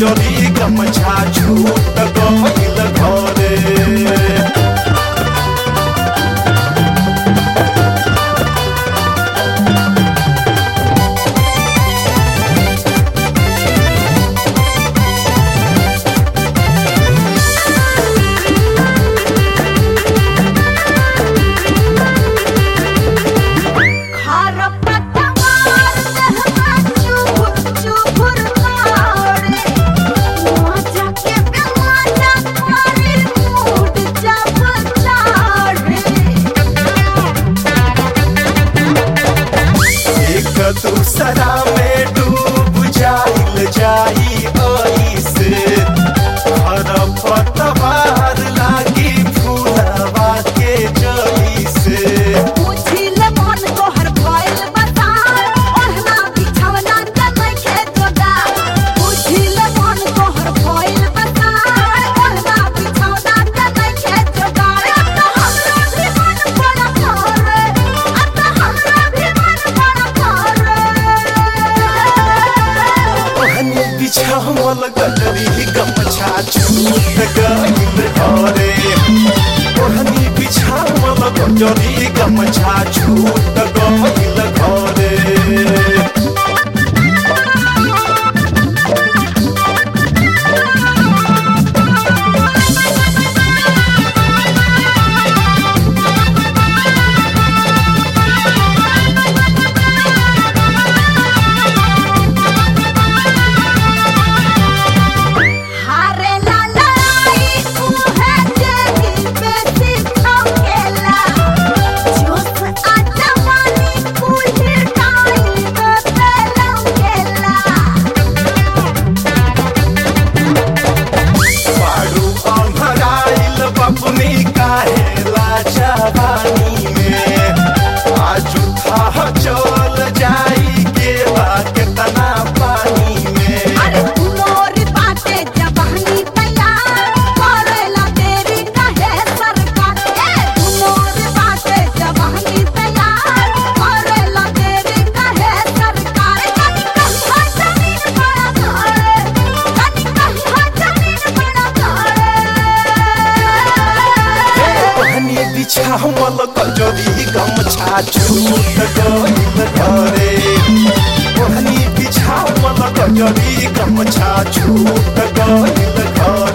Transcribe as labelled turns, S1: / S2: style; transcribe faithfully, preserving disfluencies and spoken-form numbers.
S1: गजरी गमछा छूट गइल घरे। दूसरा में डूब जाइल जाई ऐसे हर पतवार लागी फूलवा के जइसे।
S2: बुझिल मन तोहर भइल बतार ओढ़ना बिछौना त नइखे जोगा। बुझिल मन तोहर भइल बतार ओढ़ना बिछौना त नइखे जोगा। अब हमरा भी मन बड़ा करे, अब हमरा भी मन बड़ा करे।
S1: ओढ़नी बिछावल गजरी गमछा छूट गइल घरे। ओढ़नी बिछावल गजरी गमछा छूट गइल घरे। अपनी काहेला जवानी में आज था चल जाई के केतना पानी में।
S2: अरे मोर बाटे जवानी तैयार करेला देरी काहे सरकार। ए मोर बाटे जवानी तैयार करेला देरी काहे सरकार। कनी कहिया जमीन बड़ा घरे, कनी कहिया जमीन बड़ा घरे।
S1: ओढ़नी बिछावल गजरी गमछा छूट गइल घरे। ओढ़नी बिछावल गजरी गमछा छूट गइल घरे।